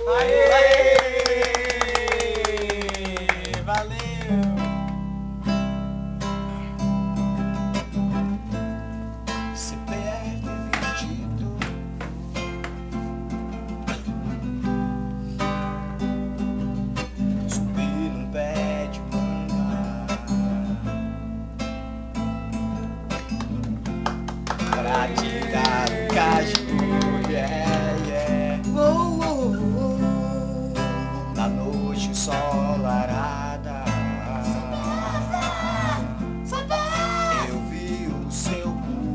Aê! Valeu! CPF 22. Subi num pé de manga pra tirar o caju, yeah, yeah. Na noite ensolarada eu vi o seu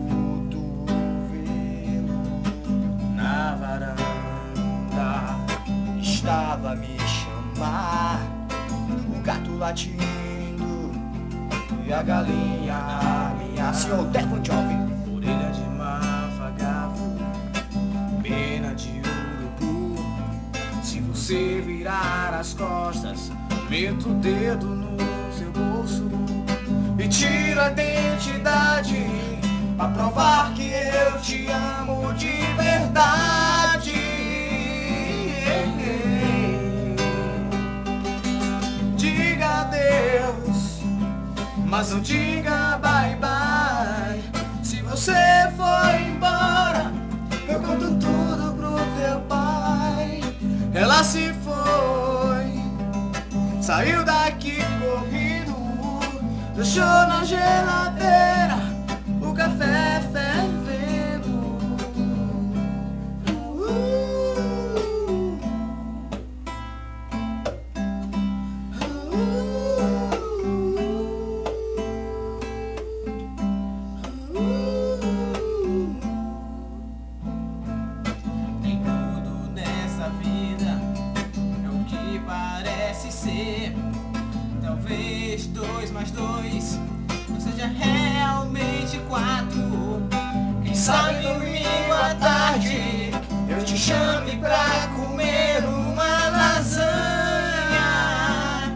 cotovelo na varanda, estava a me chamar, o gato latindo e a galinha a minha. Senhor Devon Jovem. Orelha de mafagavo, pena de urubu. Se você virar as costas, meto o dedo no seu bolso e tiro a identidade pra provar que eu te amo de verdade. Diga adeus, mas não diga bye bye. Se você for embora, eu conto tudo pro teu pai. Ela se foi, saiu daqui correndo, deixou na geladeira o café fervendo. Nem tudo nessa vida é o que parece ser. Talvez 2 mais 2 não seja realmente 4. Quem sabe domingo à tarde eu te chame pra comer uma lasanha.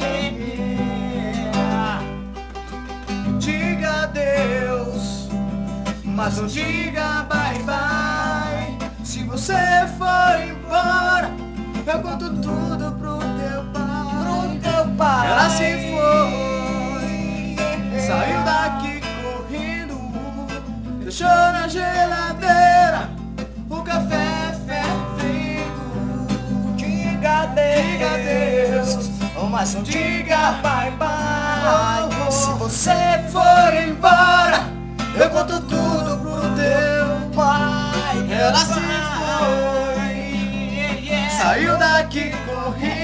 Yeah. Diga adeus, mas não diga bye bye. Se você for embora, eu conto tudo pro teu pai. Ela se foi, saiu daqui correndo, deixou na geladeira o café fervendo. Diga adeus, mas não diga bye bye. Se você for embora, eu conto tudo pro teu pai. Ela se foi, saiu daqui correndo,